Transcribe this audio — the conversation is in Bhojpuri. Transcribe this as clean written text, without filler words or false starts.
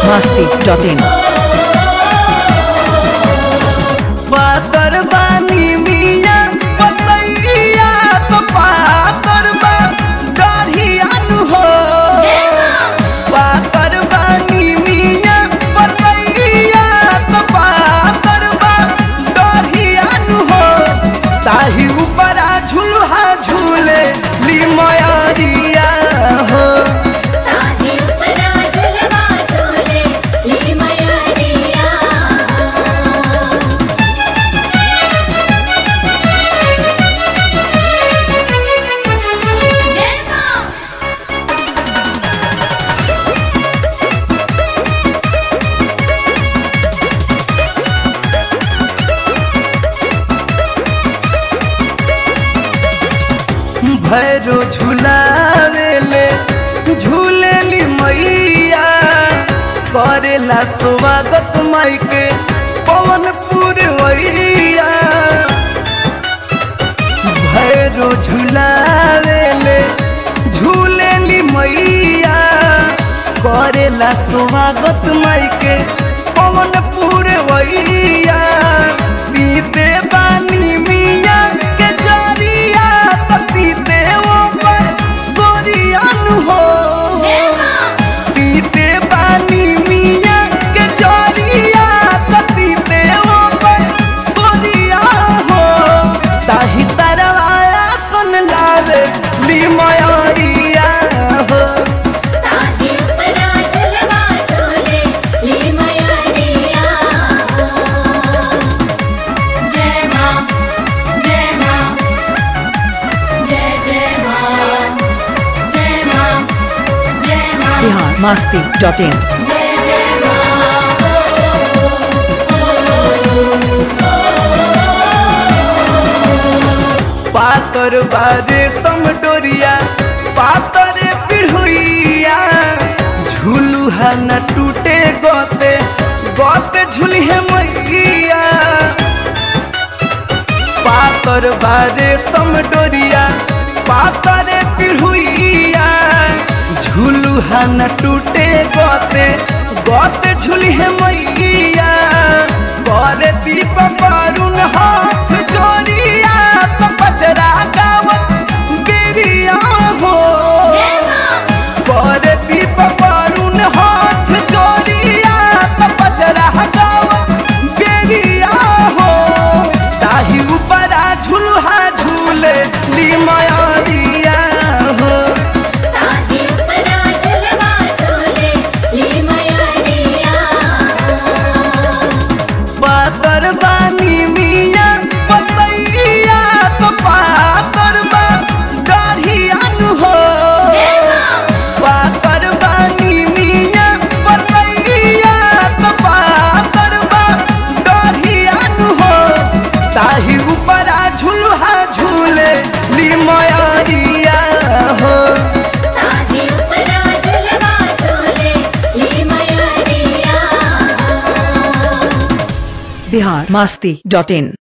biharmasti.in पातर बानी मिया पतैया तो पातर बा गढ़ियानु हो पातर बानी मिया पतैया तो पातर बा गढ़ियानु हो ताही ऊपरा झुलहा झूले ली मयरिया हो भैरो झुलावेले झूलेली मैया करेला स्वागत माई के पवन पुरवैया भैरो झुलावेले झूलेली मैया करेला स्वागत माई के पवन पुरवैया पीते बानी मिया के जरिया पीते वो पर सोरियानु हो पीते बानी मिया के जरिया पीते वो पर सोरिया हो ताही तरवाया सुन लावे ली मयरिया हो biharmasti.in पातर बारे समडोरिया पातर पिढ़ुइया झुलुहा न टूटे गोते गोते झुलिहे मैया पातर बारे समडोरिया पातर पिढ़ुइया झुलुहा न टूटे गोते गोते झुलिहे मैया करे दीप पारुन हाथ जोरिया तो पचरा गावत गिरिया हो करे दीप पारुन हाथ जोरिया तो पचरा गावत गिरिया हो ताही ऊपरा झुलहा झूले ली मयरिया हो पातर बानी मिया पतैया तो पातर बा गढ़ियानु हो पातर बानी मिया पतैया तो पातर बा गढ़ियानु हो ताही ऊपरा झुलहा झूले ली मयरिया हो biharmasti.in